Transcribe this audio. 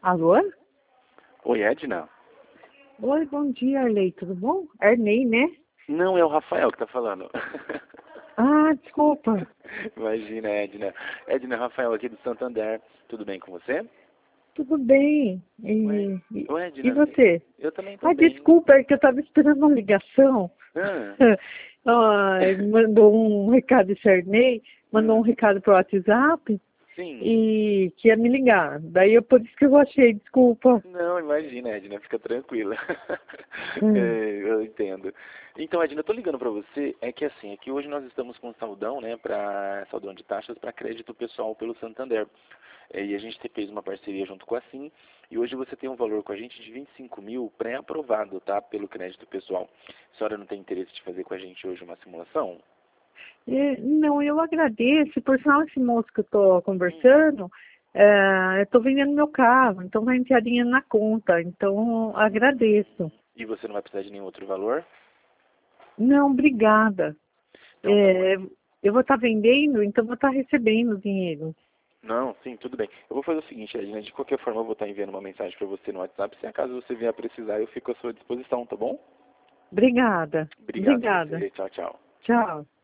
Alô? Oi, Edna? Oi, bom dia, Arley, tudo bom? Arnei, né? Não, é o Rafael que tá falando. Ah, desculpa. Imagina, Edna. Edna, Rafael aqui do Santander. Tudo bem com você? Tudo bem. Oi, oi, E Edna. você? Eu também tô Ah, bem. desculpa, é que eu estava esperando uma ligação. Ah, Mandou um recado esse Arnei, mandou um ah, recado pro WhatsApp sim. e que ia me ligar. Daí por isso que eu achei, desculpa. Não, imagina, Edna, fica tranquila. Hum. Eu entendo. Então, Edna, eu tô ligando pra você, é que hoje nós estamos com saldão, né, saldão de taxas para crédito pessoal pelo Santander. E a gente fez uma parceria junto com a Sim, e hoje você tem um valor com a gente de 25 mil pré-aprovado, tá, pelo crédito pessoal. A senhora não tem interesse de fazer com a gente hoje uma simulação? Não, eu agradeço. Por sinal, esse moço que eu estou Hum. conversando, eu estou vendendo meu carro, então vai enfiar dinheiro na conta. Então, agradeço. E você não vai precisar de nenhum outro valor? Não, obrigada. Então tá bom. É, eu vou estar vendendo, então vou estar recebendo dinheiro. Não, sim, tudo bem. Eu vou fazer o seguinte, Edna, de qualquer forma eu vou estar enviando uma mensagem para você no WhatsApp. Se acaso você vier a precisar, eu fico à sua disposição, tá bom? Obrigada. Obrigado a Obrigada. você. Tchau, tchau. Tchau.